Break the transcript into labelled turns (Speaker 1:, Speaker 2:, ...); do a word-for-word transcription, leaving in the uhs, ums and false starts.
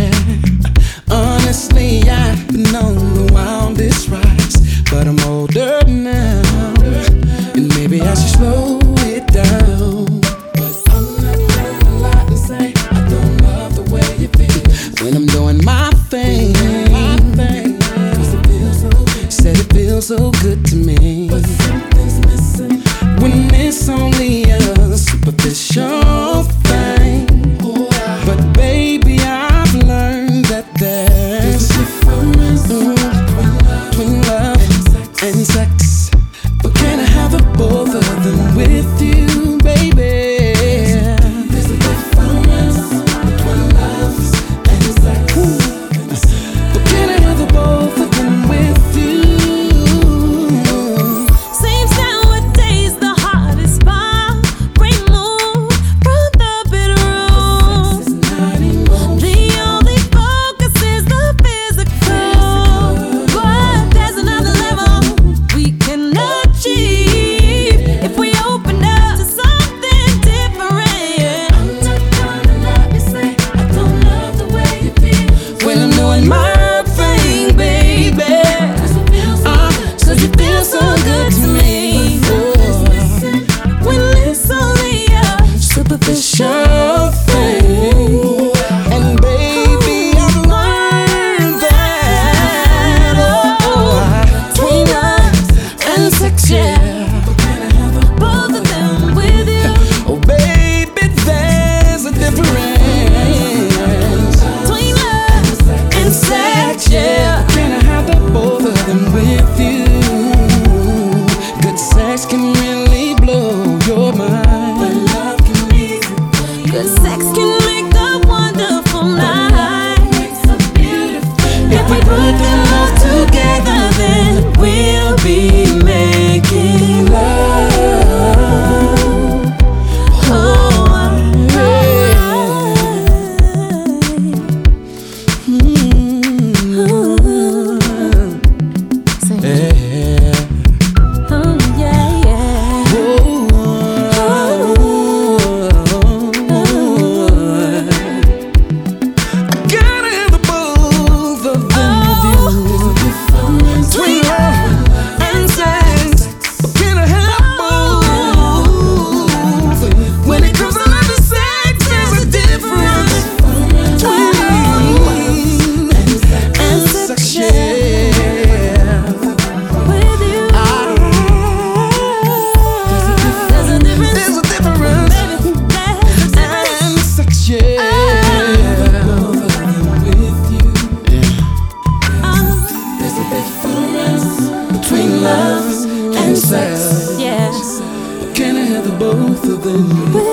Speaker 1: yeah. Honestly, I've been on the wildest rides, but I'm older now, and maybe I should slow it down. But I'm not gonna lie and say I don't love the way you feel when I'm doing my thing. My thing, 'cause it feels so, said it feels so good to me. But something's missing when it's only a superficial thing. But baby, I've learned that there's a difference between love and sex. But can I have a both of them with you, baby? There's a difference between love and sex. But can I have the both of them with you?
Speaker 2: Seems nowadays the heart is far removed from the bedroom. The only focus is the physical, but there's another level we can achieve if we open up to something different. I'm not gonna lie and say I don't love the way you feel
Speaker 1: When I'm doing my thing, baby, uh, 'cause it feels so good to me.
Speaker 2: when it's only a
Speaker 1: Superficial thing, and baby, I've learned that oh, between love and sex, yeah.
Speaker 2: both of them with you.
Speaker 1: Oh, baby, there's a difference
Speaker 2: Between love
Speaker 1: and sex, yeah. Can I have the both of them with you? Good sex can really blow your mind, but love can make it.
Speaker 2: good sex can make a wonderful night. If we put them all together, then we'll be making love. Oh,
Speaker 1: Yeah.
Speaker 2: oh, yeah, yeah.
Speaker 1: Gotta have the both of them with you. Between love and sex, but can I have both? When it comes to love and sex, there's a difference between love and sex, yeah.
Speaker 2: With you, there's a difference.
Speaker 1: There's a difference and sex, yeah. Both of them with you. There's a difference between love and sex.
Speaker 2: Yeah.
Speaker 1: Can I have the both of them?